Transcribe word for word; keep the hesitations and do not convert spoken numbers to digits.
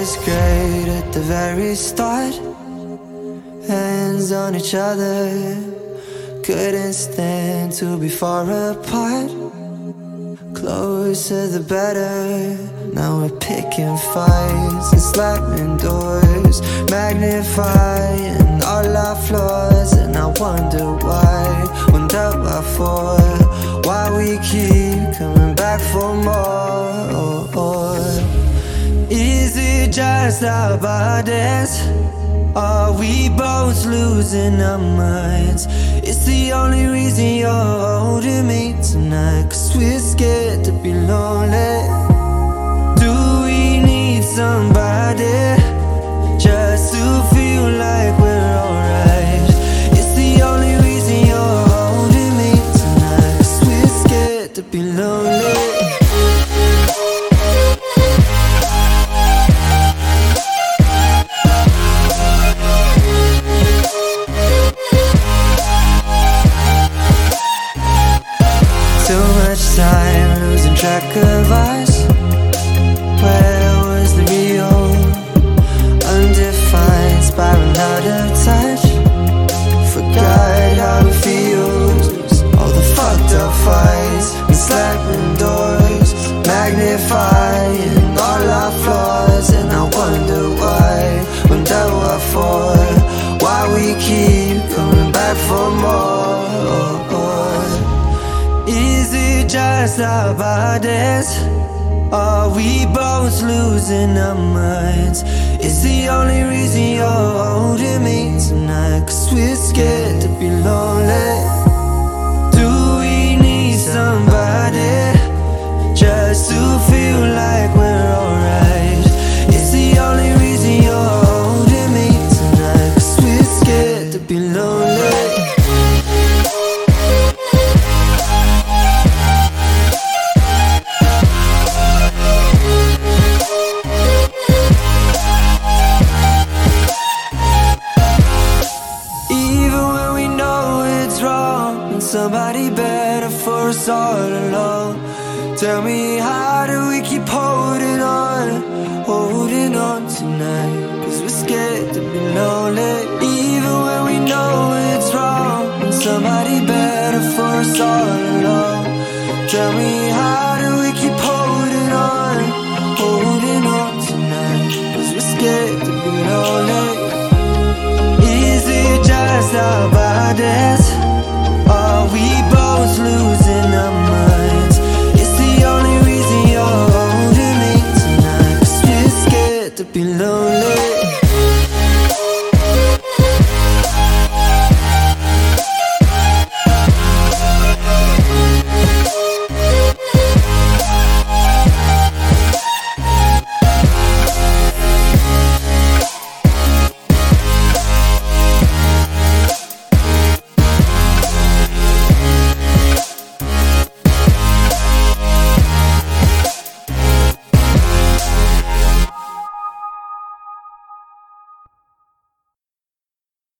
was great at the very start. Hands on each other, couldn't stand to be far apart. Closer the better, now we're picking fights and slamming doors, magnifying all our flaws. And I wonder why, wonder why for, why we keep coming back for more. Is it just our bodies? Are we both losing our minds? It's the only reason you're holding me tonight, 'cause we're scared to be lonely. Do we need somebody just to feel like we're alright? It's the only reason you're holding me tonight, 'cause we're scared to be lonely. Too much time losing track of us. Where was the real? Undefined, spiraling out of touch. Forgot how it feels. All the fucked up fights and slamming doors, magnifying all our flaws. And I wonder why, wonder what for, why we keep coming back for more. Is it just our bodies? Are we both losing our minds? It's the only reason you're holding me tonight, 'cause we're scared to be lonely. Do we need somebody just to feel like we're alright? It's the only reason you're holding me tonight, 'cause we're scared to be lonely. Somebody better for us all along. Tell me, how do we keep holding on, holding on tonight? 'Cause we're scared to be lonely, even when we know it's wrong. Somebody better for us all along. Tell me, how do we keep holding on, holding on tonight? 'Cause we're scared to be lonely. Is it just our bodies?